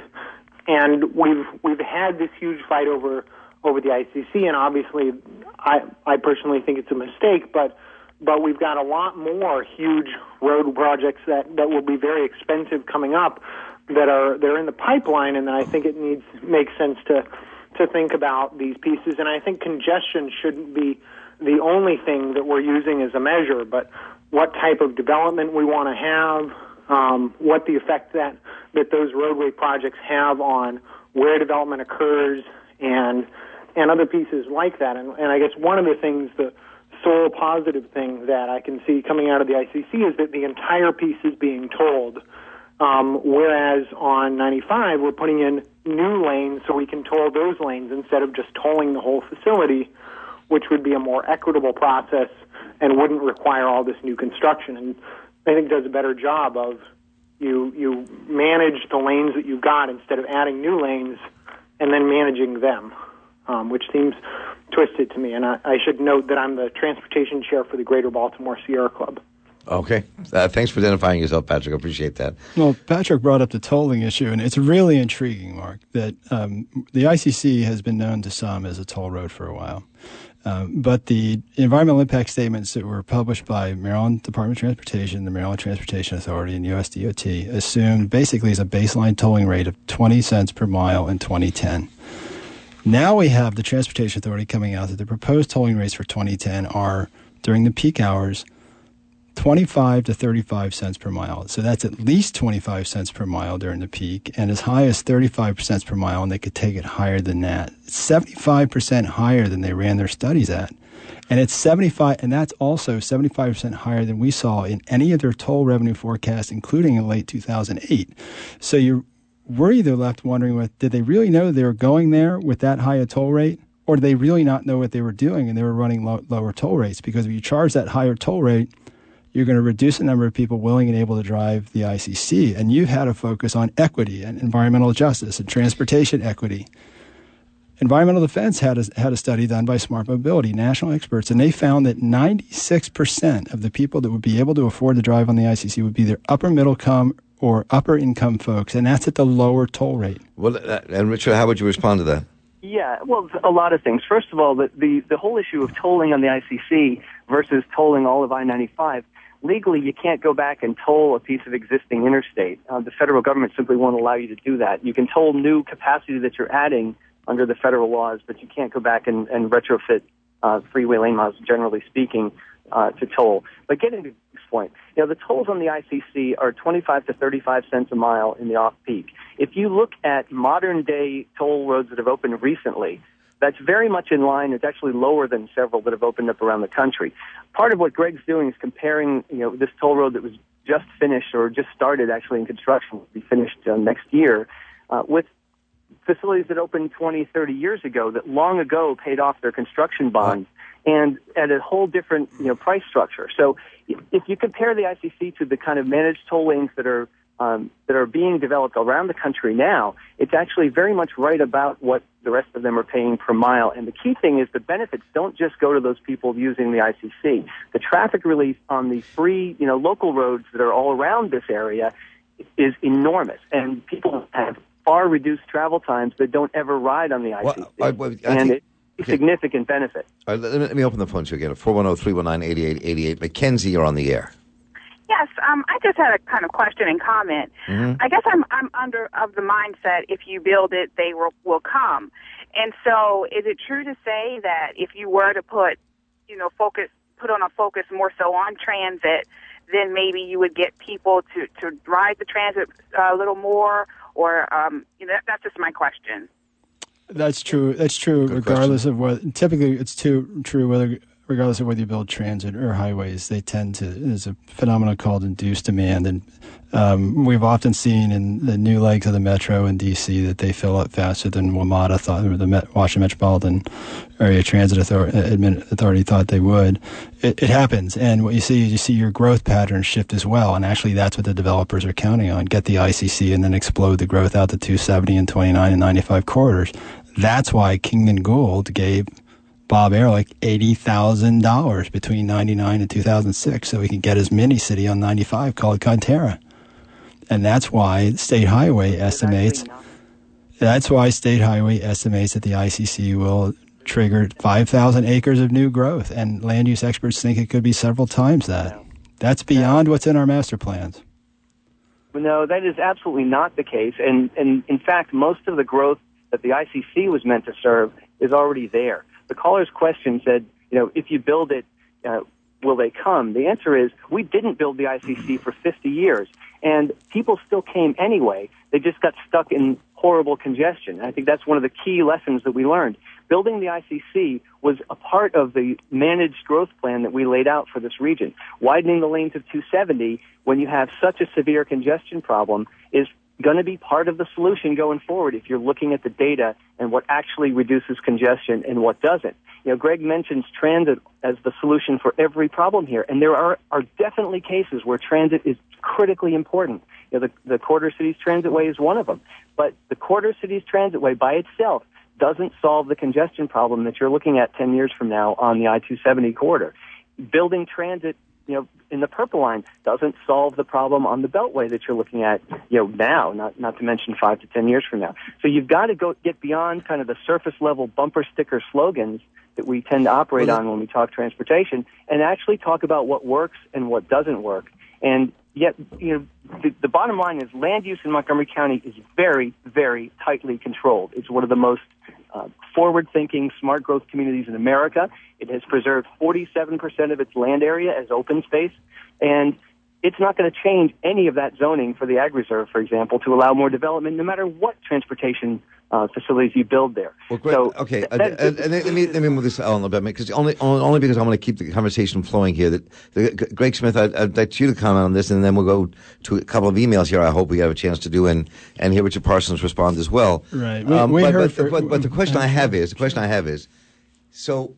we've had this huge fight over the ICC, and obviously I personally think it's a mistake, but but we've got a lot more huge road projects that will be very expensive coming up they're in the pipeline, and I think it makes sense to think about these pieces. And I think congestion shouldn't be the only thing that we're using as a measure, but what type of development we want to have, what the effect that those roadway projects have on where development occurs, and other pieces like that. And I guess one of the things, the sole positive thing that I can see coming out of the ICC is that the entire piece is being tolled, whereas on 95 we're putting in new lanes so we can toll those lanes instead of just tolling the whole facility, which would be a more equitable process and wouldn't require all this new construction. And I think does a better job of you manage the lanes that you've got instead of adding new lanes and then managing them, which seems twisted to me. And I should note that I'm the transportation chair for the Greater Baltimore Sierra Club. Okay. Thanks for identifying yourself, Patrick. I appreciate that. Well, Patrick brought up the tolling issue, and it's really intriguing, Mark, that the ICC has been known to some as a toll road for a while. But the environmental impact statements that were published by Maryland Department of Transportation, the Maryland Transportation Authority, and USDOT assumed basically as a baseline tolling rate of 20 cents per mile in 2010. Now we have the Transportation Authority coming out that the proposed tolling rates for 2010 are, during the peak hours, 25 to 35 cents per mile. So that's at least 25 cents per mile during the peak, and as high as 35 cents per mile, and they could take it higher than that. It's 75% higher than they ran their studies at. And it's 75, and that's also 75% higher than we saw in any of their toll revenue forecasts, including in late 2008. So we're either left wondering, did they really know they were going there with that high a toll rate, or did they really not know what they were doing and they were running lower toll rates? Because if you charge that higher toll rate, you're going to reduce the number of people willing and able to drive the ICC. And you've had a focus on equity and environmental justice and transportation equity. Environmental Defense had a study done by Smart Mobility, national experts, and they found that 96% of the people that would be able to afford to drive on the ICC would be either upper middle income or upper income folks, and that's at the lower toll rate. Well, and Richard, how would you respond to that? Yeah, well, a lot of things. First of all, the whole issue of tolling on the ICC versus tolling all of I-95, legally you can't go back and toll a piece of existing interstate. The federal government simply won't allow you to do that. You can toll new capacity that you're adding under the federal laws, but you can't go back and retrofit freeway lane miles, generally speaking, to toll. But getting to this point, the tolls on the ICC are 25 to 35 cents a mile in the off-peak. If you look at modern-day toll roads that have opened recently, that's very much in line. It's actually lower than several that have opened up around the country. Part of what Greg's doing is comparing, this toll road that was just finished or just started actually in construction, will be finished next year, with facilities that opened 20, 30 years ago that long ago paid off their construction bonds and at a whole different, price structure. So if you compare the ICC to the kind of managed toll lanes that are being developed around the country now, it's actually very much right about what the rest of them are paying per mile. And the key thing is the benefits don't just go to those people using the ICC. The traffic relief on the free, local roads that are all around this area is enormous. And people have far reduced travel times that don't ever ride on the ICC. And it's a significant benefit. Let me open the phone to you again. 410-319-8888. Mackenzie, you're on the air. Yes, I just had a kind of question and comment. Mm-hmm. I guess I'm under of the mindset if you build it, they will come. And so, is it true to say that if you were to put on a focus more so on transit, then maybe you would get people to ride the transit a little more? Or that's just my question. That's true. That's true. Good regardless question. Of what. Typically, it's true regardless of whether you build transit or highways, they tend to, there's a phenomenon called induced demand. And we've often seen in the new legs of the metro in D.C. that they fill up faster than WMATA thought, or the Washington Metropolitan Area Transit Authority thought they would. It happens. And what you see is your growth patterns shift as well. And actually, that's what the developers are counting on. Get the ICC and then explode the growth out to 270 and 29 and 95 corridors. That's why King & Gould gave Bob Ehrlich $80,000 between 1999 and 2006 so he could get his mini city on 95 called Conterra. And that's why State Highway estimates that the ICC will triggered 5,000 acres of new growth, and land use experts think it could be several times that. That's beyond what's in our master plans. No, that is absolutely not the case. And in fact, most of the growth that the ICC was meant to serve is already there. The caller's question said, if you build it, will they come? The answer is we didn't build the ICC for 50 years, and people still came anyway. They just got stuck in horrible congestion. And I think that's one of the key lessons that we learned. Building the ICC was a part of the managed growth plan that we laid out for this region. Widening the lanes of 270 when you have such a severe congestion problem is going to be part of the solution going forward if you're looking at the data and what actually reduces congestion and what doesn't. Greg mentions transit as the solution for every problem here, and there are definitely cases where transit is critically important. The Quarter Cities Transitway is one of them. But the Quarter Cities Transitway by itself doesn't solve the congestion problem that you're looking at 10 years from now on the I-270 corridor. Building transit, in the Purple Line doesn't solve the problem on the Beltway that you're looking at, now, not to mention 5 to 10 years from now. So you've got to get beyond kind of the surface level bumper sticker slogans that we tend to operate on when we talk transportation and actually talk about what works and what doesn't work. And yet, the bottom line is land use in Montgomery County is very, very tightly controlled. It's one of the most forward-thinking, smart growth communities in America. It has preserved 47% of its land area as open space, and it's not going to change any of that zoning for the Ag Reserve, for example, to allow more development, no matter what transportation facilities you build there. Well, great. So, okay, let me move this on a little bit, because only because I want to keep the conversation flowing here. Greg Smith, I'd like you to comment on this, and then we'll go to a couple of emails here. I hope we have a chance to do, and hear Richard Parsons respond as well. Right. But the question I have is, so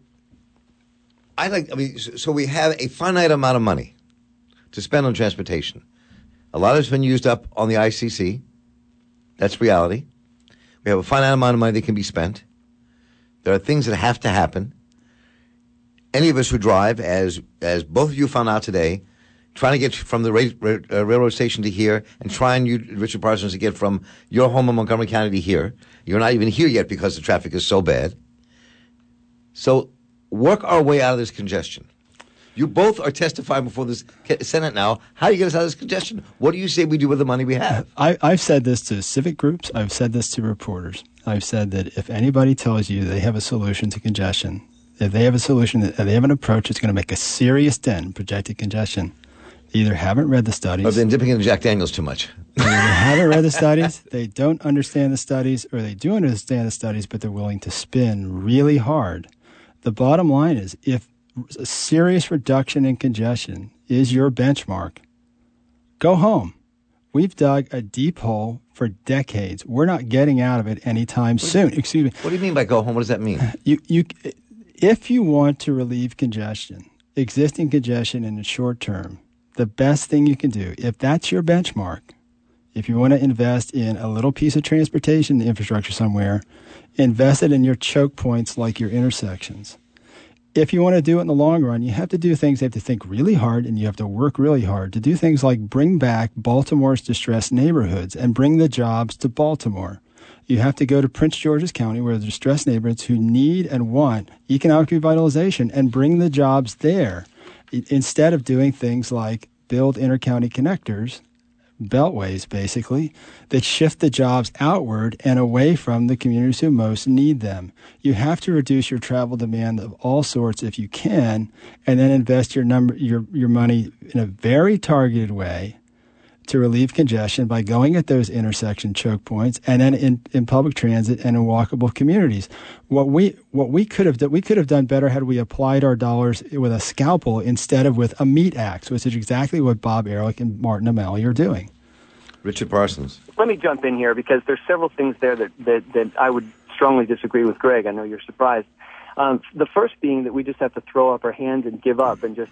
so we have a finite amount of money to spend on transportation. A lot has been used up on the ICC. That's reality. We have a finite amount of money that can be spent. There are things that have to happen. Any of us who drive, as both of you found out today, trying to get from the railroad station to here, and trying, you, Richard Parsons, to get from your home in Montgomery County to here. You're not even here yet because the traffic is so bad. So work our way out of this congestion. You both are testifying before the Senate now. How do you get us out of this congestion? What do you say we do with the money we have? I've said this to civic groups. I've said this to reporters. I've said that if anybody tells you they have a solution to congestion, if they have a solution, if they have an approach that's going to make a serious dent in projected congestion, they either haven't read the studies. Or they've been dipping into Jack Daniels too much. They haven't read the studies, they don't understand the studies, or they do understand the studies, but they're willing to spin really hard. The bottom line is, if a serious reduction in congestion is your benchmark, go home. We've dug a deep hole for decades. We're not getting out of it anytime soon. Excuse me. What do you mean by go home? What does that mean? If you want to relieve congestion, existing congestion in the short term, the best thing you can do, if that's your benchmark, if you want to invest in a little piece of transportation infrastructure somewhere, invest it in your choke points like your intersections. If you want to do it in the long run, you have to do things, you have to think really hard, and you have to work really hard to do things like bring back Baltimore's distressed neighborhoods and bring the jobs to Baltimore. You have to go to Prince George's County, where the distressed neighborhoods who need and want economic revitalization, and bring the jobs there, instead of doing things like build intercounty connectors, beltways basically, that shift the jobs outward and away from the communities who most need them. You have to reduce your travel demand of all sorts if you can, and then invest your money in a very targeted way to relieve congestion by going at those intersection choke points, and then in public transit and in walkable communities. What we could have done better had we applied our dollars with a scalpel instead of with a meat axe, which is exactly what Bob Ehrlich and Martin O'Malley are doing. Richard Parsons. Let me jump in here, because there's several things there that I would strongly disagree with Greg. I know you're surprised. The first being that we just have to throw up our hands and give up and just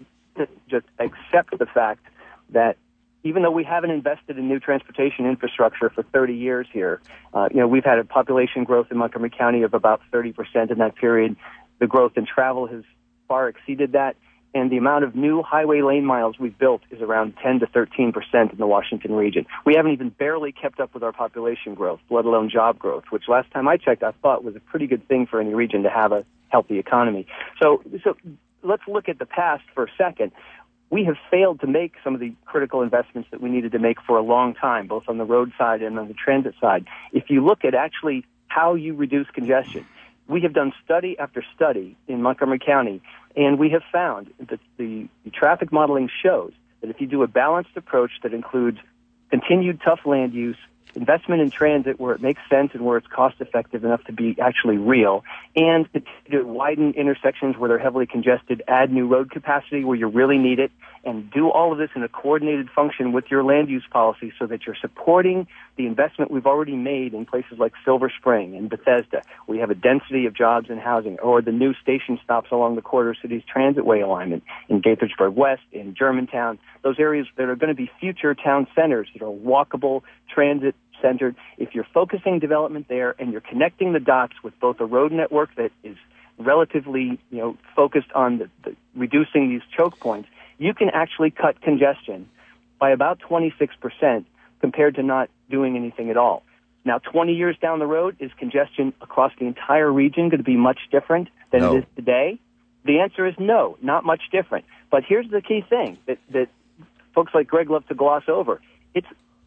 accept the fact that even though we haven't invested in new transportation infrastructure for 30 years here, we've had a population growth in Montgomery County of about 30% in that period. The growth in travel has far exceeded that. and the amount of new highway lane miles we've built is around 10 to 13% in the Washington region. We haven't even barely kept up with our population growth, let alone job growth, which last time I checked, I thought was a pretty good thing for any region to have a healthy economy. So let's look at the past for a second. We have failed to make some of the critical investments that we needed to make for a long time, both on the road side and on the transit side. If you look at actually how you reduce congestion, we have done study after study in Montgomery County, and we have found that the traffic modeling shows that if you do a balanced approach that includes continued tough land use, investment in transit where it makes sense and where it's cost-effective enough to be actually real, and to widen intersections where they're heavily congested, add new road capacity where you really need it, and do all of this in a coordinated function with your land use policy so that you're supporting the investment we've already made in places like Silver Spring and Bethesda. We have a density of jobs and housing, or the new station stops along the Corridor Cities Transitway alignment in Gaithersburg West, in Germantown, those areas that are going to be future town centers that are walkable, transit-centered. If you're focusing development there and you're connecting the dots with both a road network that is relatively, focused on the reducing these choke points, you can actually cut congestion by about 26% compared to not doing anything at all. Now, 20 years down the road, is congestion across the entire region going to be much different than it is today? The answer is no, not much different. But here's the key thing that folks like Greg love to gloss over. It's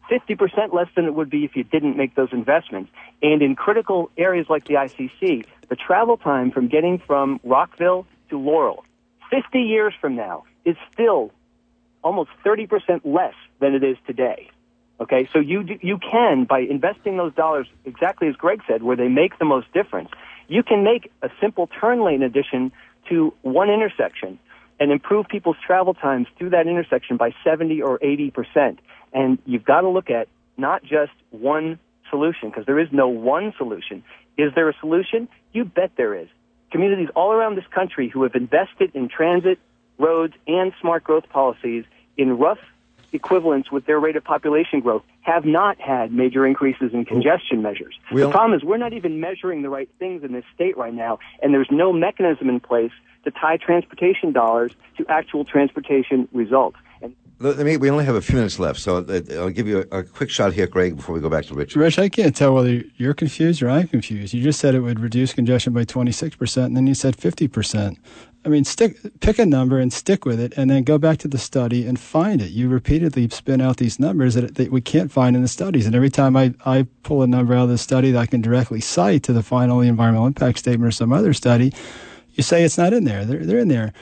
50% less than it would be if you didn't make those investments. And in critical areas like the ICC, the travel time from getting from Rockville to Laurel, 50 years from now, is still almost 30% less than it is today. Okay, so you can, by investing those dollars, exactly as Greg said, where they make the most difference, you can make a simple turn lane addition to one intersection and improve people's travel times through that intersection by 70 or 80%. And you've got to look at not just one solution, because there is no one solution. Is there a solution? You bet there is. Communities all around this country who have invested in transit, roads, and smart growth policies in rough equivalence with their rate of population growth have not had major increases in congestion measures. The problem is we're not even measuring the right things in this state right now, and there's no mechanism in place to tie transportation dollars to actual transportation results. We only have a few minutes left, so I'll give you a quick shot here, Greg, before we go back to Rich. Rich, I can't tell whether you're confused or I'm confused. You just said it would reduce congestion by 26%, and then you said 50%. I mean, pick a number and stick with it, and then go back to the study and find it. You repeatedly spin out these numbers that we can't find in the studies, and every time I pull a number out of the study that I can directly cite to the final environmental impact statement or some other study, you say it's not in there. They're in there.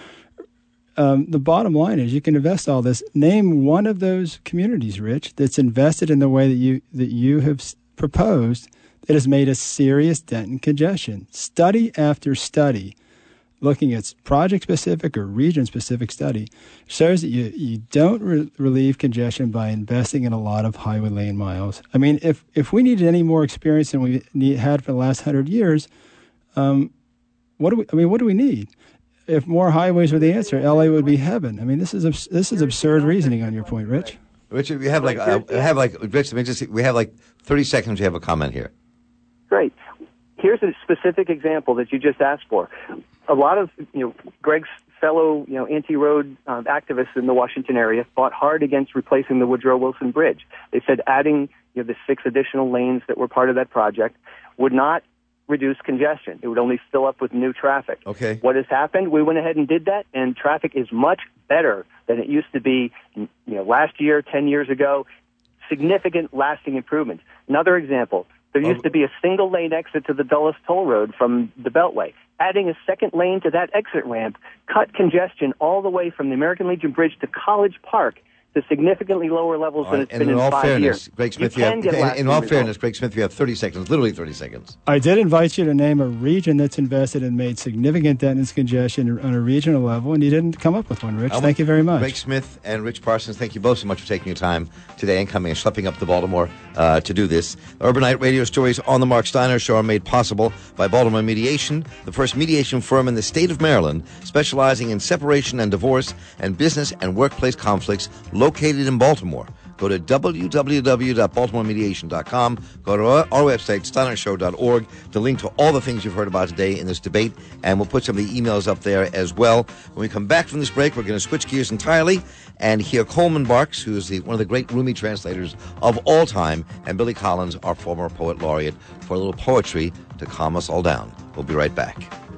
The bottom line is you can invest all this. Name one of those communities, Rich, that's invested in the way that you have proposed that has made a serious dent in congestion. Study after study, looking at project-specific or region-specific study, shows that you don't relieve congestion by investing in a lot of highway lane miles. I mean, if we needed any more experience than we had for the last 100 years, what do we need? If more highways were the answer, LA would be heaven. I mean, this is absurd reasoning on your point, Rich. Richard, we have Rich. We have like 30 seconds. We have a comment here. Great. Here's a specific example that you just asked for. A lot of Greg's fellow anti-road activists in the Washington area fought hard against replacing the Woodrow Wilson Bridge. They said adding the 6 additional lanes that were part of that project would not reduce congestion. It would only fill up with new traffic. Okay. What has happened? We went ahead and did that, and traffic is much better than it used to be last year, 10 years ago. Significant lasting improvements. Another example, there used to be a single lane exit to the Dulles Toll Road from the Beltway. Adding a second lane to that exit ramp cut congestion all the way from the American Legion Bridge to College Park to significantly lower levels than it's been in 5 years. Greg Smith, in all fairness, Greg Smith, you have 30 seconds, literally 30 seconds. I did invite you to name a region that's invested and made significant dent in congestion on a regional level, and you didn't come up with one, Rich. Thank you very much. Greg Smith and Rich Parsons, thank you both so much for taking your time today and coming and schlepping up to Baltimore to do this. The Urbanite Radio Stories on the Mark Steiner Show are made possible by Baltimore Mediation, the first mediation firm in the state of Maryland, specializing in separation and divorce and business and workplace conflicts, located in Baltimore. go to www.baltimoremediation.com. Go to our website, steinershow.org, to link to all the things you've heard about today in this debate, and we'll put some of the emails up there as well. When we come back from this break, we're going to switch gears entirely and hear Coleman Barks, who is one of the great Rumi translators of all time, and Billy Collins, our former poet laureate, for a little poetry to calm us all down. We'll be right back.